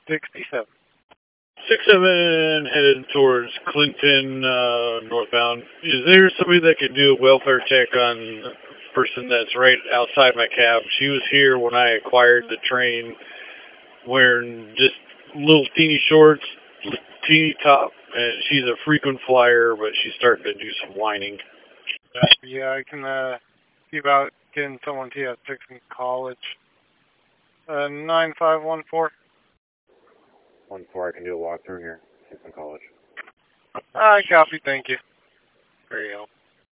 67. 67 headed towards Clinton, northbound. Is there somebody that could do a welfare check on the person that's right outside my cab? She was here when I acquired the train, wearing just little teeny shorts, teeny top, and she's a frequent flyer, but she's starting to do some whining. Yeah, I can see about getting someone to you at 6 in college. 9514. 1-4, I can do a walkthrough here. 6 in college. I copy, thank you. Very helpful.